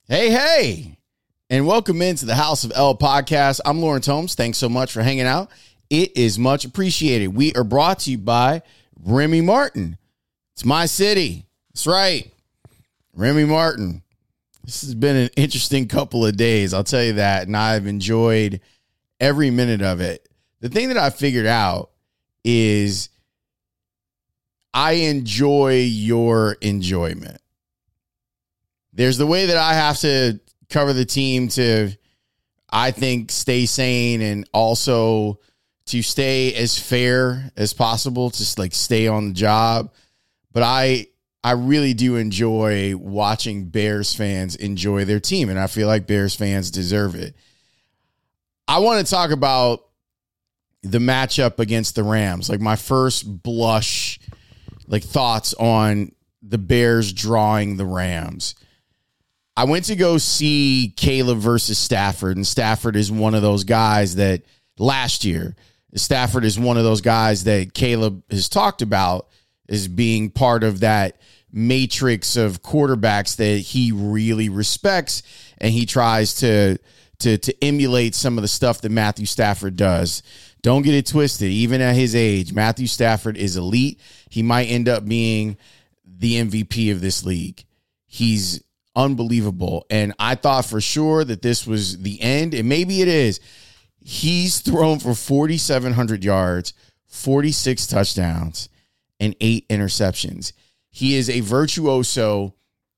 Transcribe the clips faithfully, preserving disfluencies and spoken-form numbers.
Hey, hey, and welcome into the House of L podcast. I'm Lawrence Holmes. Thanks so much for hanging out. It is much appreciated. We are brought to you by Remy Martin. It's my city. That's right. Remy Martin. This has been an interesting couple of days. I'll tell you that. And I've enjoyed every minute of it. The thing that I figured out is I enjoy your enjoyment. There's the way that I have to cover the team to, I think, stay sane and also to stay as fair as possible, just like stay on the job. But I I really do enjoy watching Bears fans enjoy their team, and I feel like Bears fans deserve it. I want to talk about the matchup against the Rams, like my first blush, like thoughts on the Bears drawing the Rams. I went to go see Caleb versus Stafford, and Stafford is one of those guys that last year, Stafford is one of those guys that Caleb has talked about as being part of that matrix of quarterbacks that he really respects, and he tries to, to, to emulate some of the stuff that Matthew Stafford does. Don't get it twisted. Even at his age, Matthew Stafford is elite. He might end up being the M V P of this league. He's unbelievable. And I thought for sure that this was the end, and maybe it is. He's thrown for forty-seven hundred yards, forty-six touchdowns, and eight interceptions. He is a virtuoso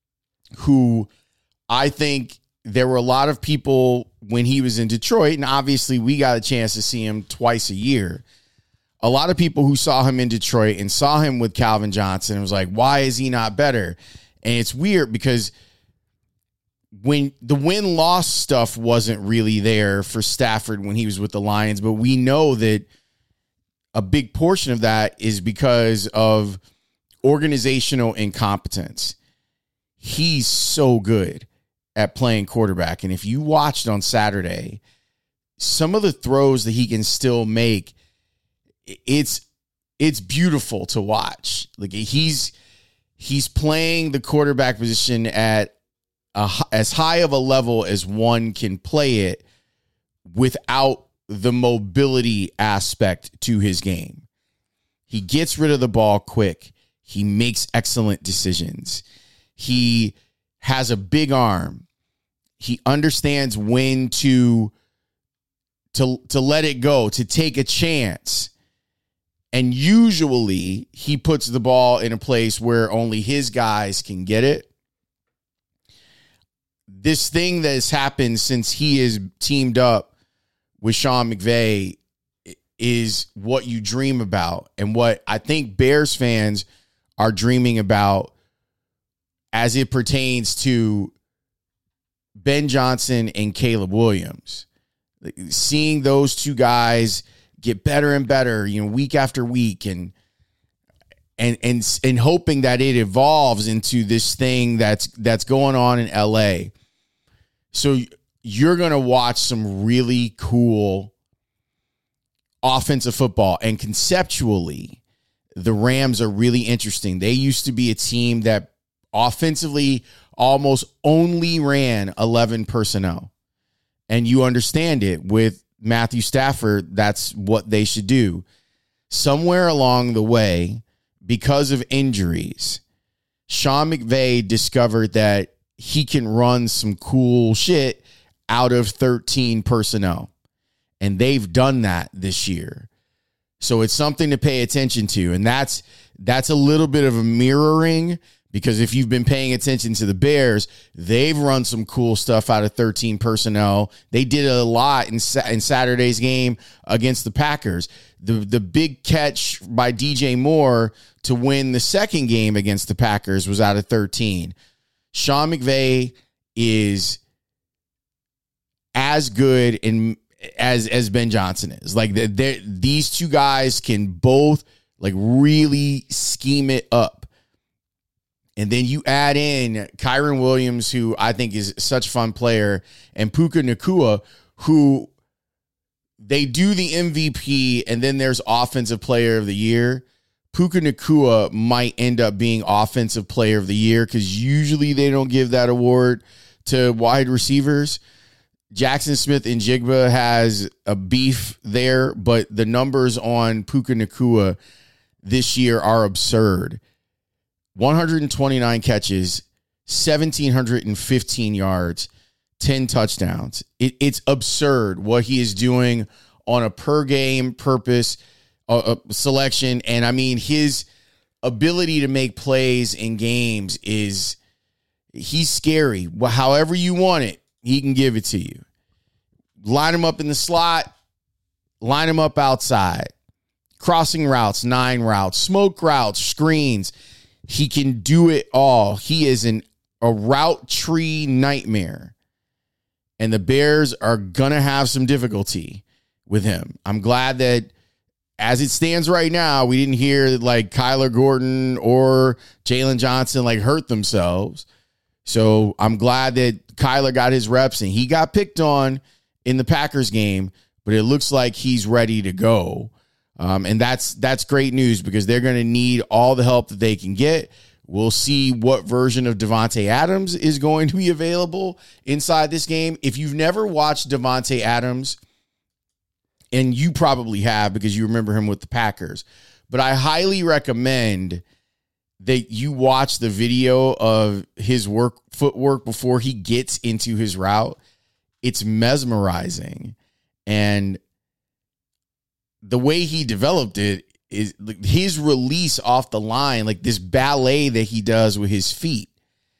who I think there were a lot of people when he was in Detroit, and obviously we got a chance to see him twice a year. A lot of people who saw him in Detroit and saw him with Calvin Johnson and was like, why is he not better? And it's weird because when the win-loss stuff wasn't really there for Stafford when he was with the Lions, but we know that a big portion of that is because of organizational incompetence. He's so good at playing quarterback. And if you watched on Saturday, some of the throws that he can still make, it's it's beautiful to watch. Like he's he's playing the quarterback position at A, as high of a level as one can play it without the mobility aspect to his game. He gets rid of the ball quick. He makes excellent decisions. He has a big arm. He understands when to, to, to let it go, to take a chance. And usually he puts the ball in a place where only his guys can get it. This thing that has happened since he is teamed up with Sean McVay is what you dream about, and what I think Bears fans are dreaming about as it pertains to Ben Johnson and Caleb Williams. Seeing those two guys get better and better, you know, week after week, and and and and hoping that it evolves into this thing that's that's going on in L A. So you're going to watch some really cool offensive football, and conceptually, the Rams are really interesting. They used to be a team that offensively almost only ran eleven personnel. And you understand it with Matthew Stafford, that's what they should do. Somewhere along the way, because of injuries, Sean McVay discovered that he can run some cool shit out of thirteen personnel. And they've done that this year. So it's something to pay attention to. And that's that's a little bit of a mirroring, because if you've been paying attention to the Bears, they've run some cool stuff out of thirteen personnel. They did a lot in, in Saturday's game against the Packers. The, the big catch by D J Moore to win the second game against the Packers was out of thirteen. Sean McVay is as good in as as Ben Johnson is. Like these two guys can both like really scheme it up. And then you add in Kyron Williams, who I think is such a fun player, and Puka Nacua, who they do the M V P, and then there's Offensive Player of the Year. Puka Nacua might end up being Offensive Player of the Year because usually they don't give that award to wide receivers. Jackson Smith and Jigba has a beef there, but the numbers on Puka Nacua this year are absurd. one hundred twenty-nine catches, one thousand seven hundred fifteen yards, ten touchdowns. It, it's absurd what he is doing on a per game purpose uh, uh, selection. And I mean, his ability to make plays in games is, he's scary. Well, however you want it, he can give it to you. Line him up in the slot, line him up outside, crossing routes, nine routes, smoke routes, screens. He can do it all. He is an, a route tree nightmare. And the Bears are going to have some difficulty with him. I'm glad that as it stands right now, we didn't hear like Kyler Gordon or Jalen Johnson like hurt themselves. So I'm glad that Kyler got his reps and he got picked on in the Packers game, but it looks like he's ready to go. Um, and that's that's great news because they're going to need all the help that they can get. We'll see what version of Davante Adams is going to be available inside this game. If you've never watched Davante Adams, and you probably have because you remember him with the Packers, but I highly recommend that you watch the video of his work footwork before he gets into his route. It's mesmerizing. And the way he developed it is his release off the line, like this ballet that he does with his feet,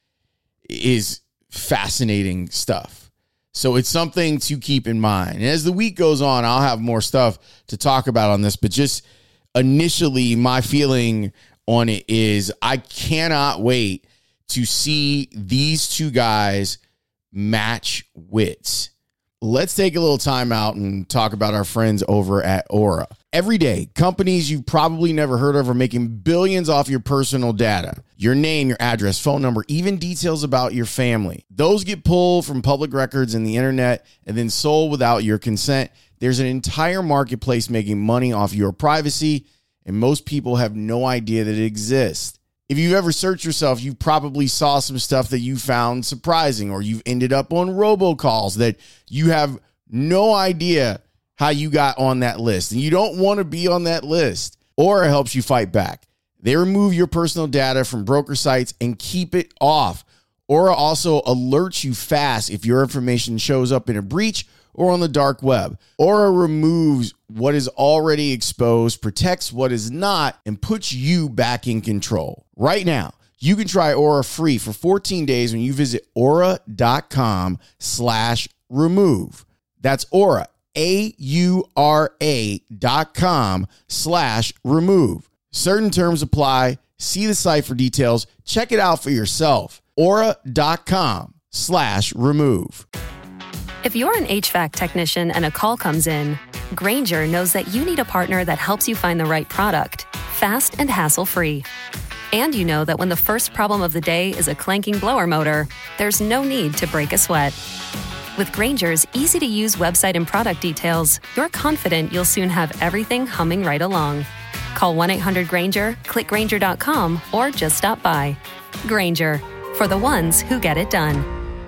is fascinating stuff. So it's something to keep in mind. And as the week goes on, I'll have more stuff to talk about on this, but just initially my feeling on it is I cannot wait to see these two guys match wits. Let's take a little time out and talk about our friends over at Aura. Every day, companies you've probably never heard of are making billions off your personal data. Your name, your address, phone number, even details about your family. Those get pulled from public records and the internet and then sold without your consent. There's an entire marketplace making money off your privacy, and most people have no idea that it exists. If you ever search yourself, you probably saw some stuff that you found surprising, or you've ended up on robocalls that you have no idea how you got on that list, and you don't want to be on that list. Aura helps you fight back. They remove your personal data from broker sites and keep it off. Aura also alerts you fast if your information shows up in a breach or on the dark web. Aura removes what is already exposed, protects what is not, and puts you back in control. Right now, you can try Aura free for fourteen days when you visit aura.com slash remove. That's Aura, A-U-R-A dot com slash remove. Certain terms apply. See the site for details. Check it out for yourself. Aura.com slash remove. If you're an H V A C technician and a call comes in, Grainger knows that you need a partner that helps you find the right product, fast and hassle-free. And you know that when the first problem of the day is a clanking blower motor, there's no need to break a sweat. With Grainger's easy-to-use website and product details, you're confident you'll soon have everything humming right along. Call one eight hundred Grainger, click Grainger dot com, or just stop by. Grainger, for the ones who get it done.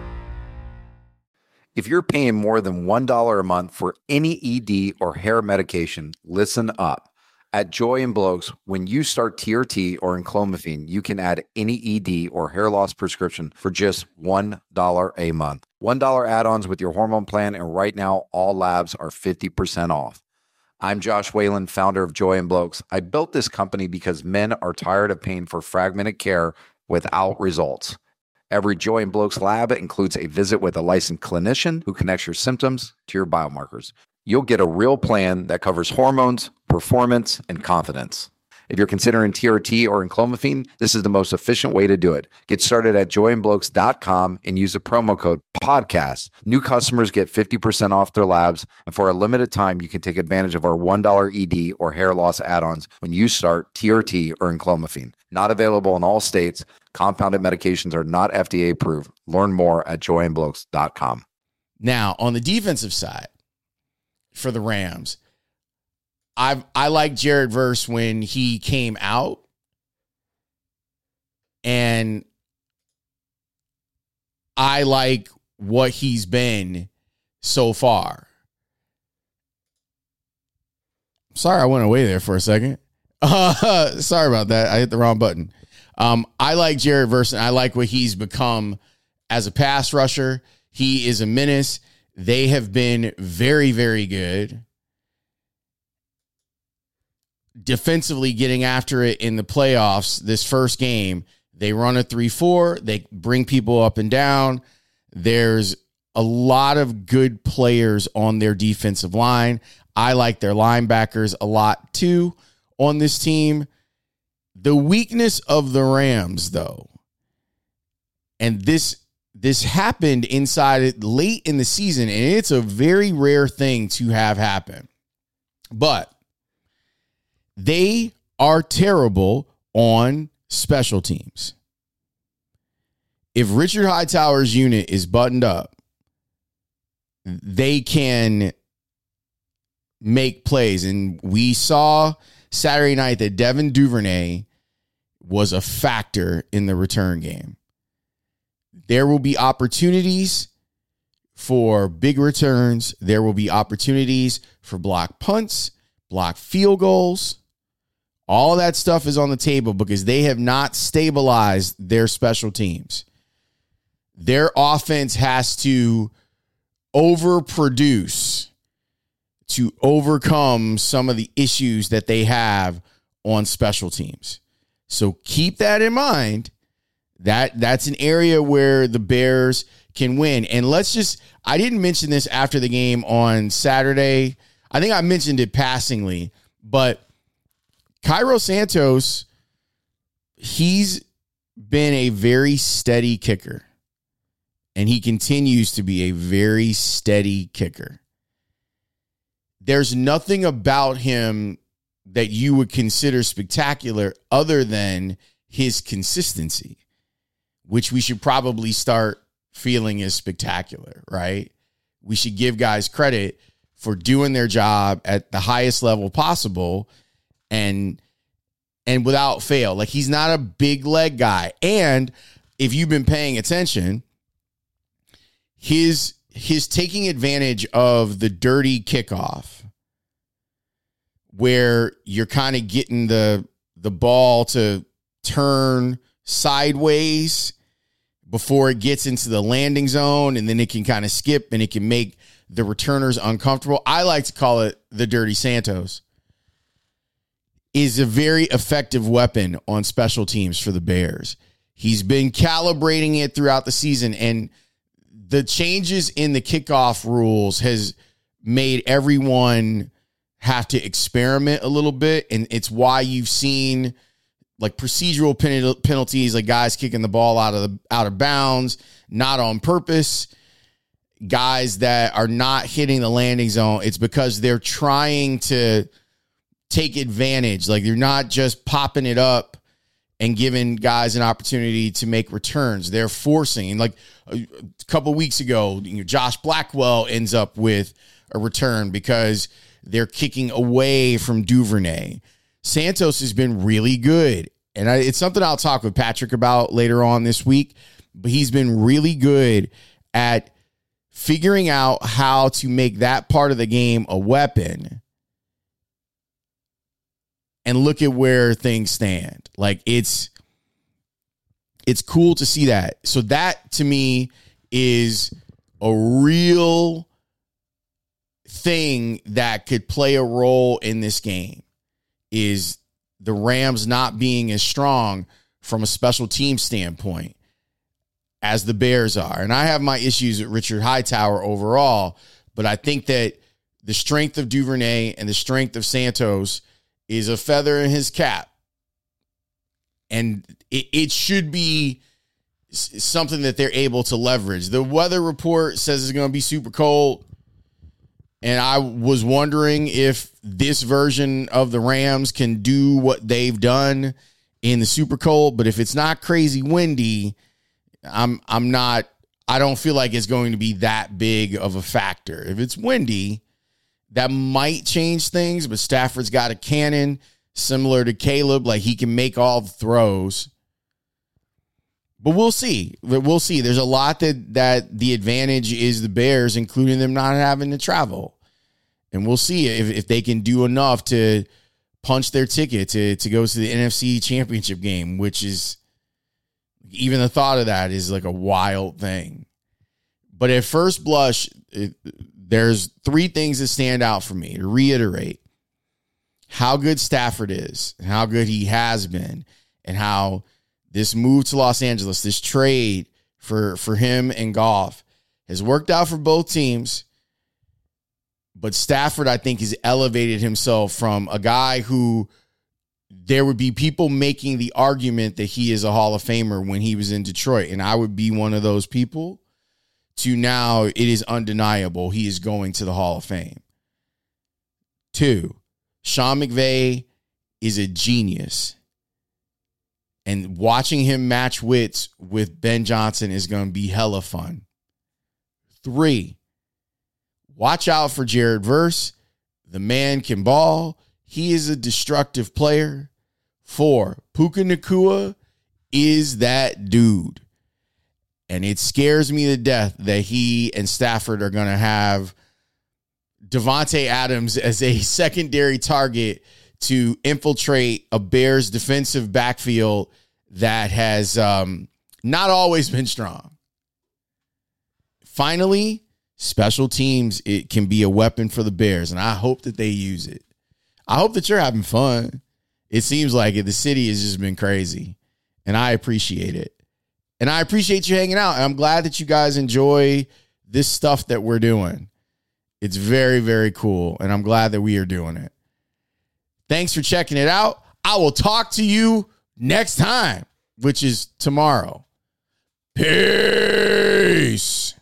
If you're paying more than one dollar a month for any E D or hair medication, listen up. At Joy and Blokes, when you start T R T or enclomiphene, you can add any E D or hair loss prescription for just one dollar a month. one dollar add-ons with your hormone plan, and right now, all labs are fifty percent off. I'm Josh Whalen, founder of Joy and Blokes. I built this company because men are tired of paying for fragmented care without results. Every Joy and Blokes lab includes a visit with a licensed clinician who connects your symptoms to your biomarkers. You'll get a real plan that covers hormones, performance, and confidence. If you're considering T R T or enclomiphene, this is the most efficient way to do it. Get started at joy and blokes dot com and use the promo code PODCAST. New customers get fifty percent off their labs, and for a limited time, you can take advantage of our one dollar E D or hair loss add-ons when you start T R T or enclomiphene. Not available in all states. Compounded medications are not F D A approved. Learn more at joy and blokes dot com. Now, on the defensive side for the Rams, I I like Jared Verse when he came out, and I like what he's been so far. Sorry, I went away there for a second. Uh, sorry about that. I hit the wrong button. Um, I like Jared Verse. I like what he's become as a pass rusher. He is a menace. They have been very, very good defensively getting after it in the playoffs. This first game, they run a three four. They bring people up and down. There's a lot of good players on their defensive line. I like their linebackers a lot too on this team. The weakness of the Rams, though, and this this happened inside it late in the season, and it's a very rare thing to have happen, but they are terrible on special teams. If Richard Hightower's unit is buttoned up, they can make plays. And we saw Saturday night that Devin Duvernay was a factor in the return game. There will be opportunities for big returns. There will be opportunities for block punts, block field goals. All of that stuff is on the table because they have not stabilized their special teams. Their offense has to overproduce to overcome some of the issues that they have on special teams. So keep that in mind. That that's an area where the Bears can win. And let's just, I didn't mention this after the game on Saturday. I think I mentioned it passingly, but Cairo Santos, he's been a very steady kicker. And he continues to be a very steady kicker. There's nothing about him that you would consider spectacular other than his consistency, which we should probably start feeling as spectacular, right? We should give guys credit for doing their job at the highest level possible and and without fail. Like, he's not a big leg guy. And if you've been paying attention, his his taking advantage of the dirty kickoff where you're kind of getting the the ball to turn sideways before it gets into the landing zone, and then it can kind of skip and it can make the returners uncomfortable. I like to call it the Dirty Santos. Is a very effective weapon on special teams for the Bears. He's been calibrating it throughout the season, and the changes in the kickoff rules has made everyone have to experiment a little bit, and it's why you've seen like procedural pen- penalties, like guys kicking the ball out of the out of bounds, not on purpose. Guys that are not hitting the landing zone, it's because they're trying to take advantage. Like, they're not just popping it up and giving guys an opportunity to make returns. They're forcing. And like a couple weeks ago, you know, Josh Blackwell ends up with a return because they're kicking away from Duvernay. Santos has been really good. And I, it's something I'll talk with Patrick about later on this week. But he's been really good at figuring out how to make that part of the game a weapon. And look at where things stand. Like, it's it's cool to see that. So that, to me, is a real thing that could play a role in this game, is the Rams not being as strong from a special team standpoint as the Bears are. And I have my issues with Richard Hightower overall, but I think that the strength of Duvernay and the strength of Santos is a feather in his cap. And it, it should be something that they're able to leverage. The weather report says it's going to be super cold. And I was wondering if this version of the Rams can do what they've done in the super cold. But if it's not crazy windy, I'm I'm not, I don't feel like it's going to be that big of a factor. If it's windy, that might change things, but Stafford's got a cannon similar to Caleb. Like, he can make all the throws. But we'll see. We'll see. There's a lot that, that the advantage is the Bears, including them not having to travel. And we'll see if, if they can do enough to punch their ticket to, to go to the N F C Championship game, which is, even the thought of that is like a wild thing. But at first blush, it, there's three things that stand out for me. To reiterate, how good Stafford is, and how good he has been, and how this move to Los Angeles, this trade for, for him and Goff has worked out for both teams. But Stafford, I think, has elevated himself from a guy who there would be people making the argument that he is a Hall of Famer when he was in Detroit. And I would be one of those people, to now it is undeniable he is going to the Hall of Fame. Two, Sean McVay is a genius. And watching him match wits with Ben Johnson is going to be hella fun. Three, watch out for Jared Verse. The man can ball. He is a destructive player. Four, Puka Nacua is that dude. And it scares me to death that he and Stafford are going to have Devontae Adams as a secondary target to infiltrate a Bears defensive backfield that has um, not always been strong. Finally, special teams, it can be a weapon for the Bears, and I hope that they use it. I hope that you're having fun. It seems like it. The city has just been crazy, and I appreciate it. And I appreciate you hanging out, and I'm glad that you guys enjoy this stuff that we're doing. It's very, very cool, and I'm glad that we are doing it. Thanks for checking it out. I will talk to you next time, which is tomorrow. Peace.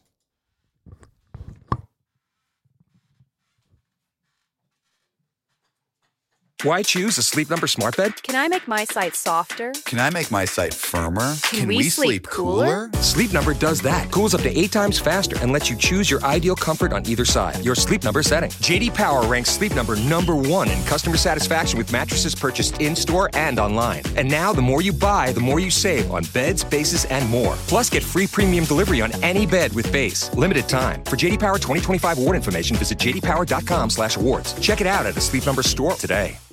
Why choose a Sleep Number smart bed? Can I make my site softer? Can I make my site firmer? Can, Can we, we sleep, sleep cooler? cooler? Sleep Number does that. Cools up to eight times faster and lets you choose your ideal comfort on either side. Your Sleep Number setting. J D Power ranks Sleep Number number one in customer satisfaction with mattresses purchased in-store and online. And now, the more you buy, the more you save on beds, bases, and more. Plus, get free premium delivery on any bed with base. Limited time. For J D Power twenty twenty-five award information, visit j d power dot com slash awards. Check it out at a Sleep Number store today.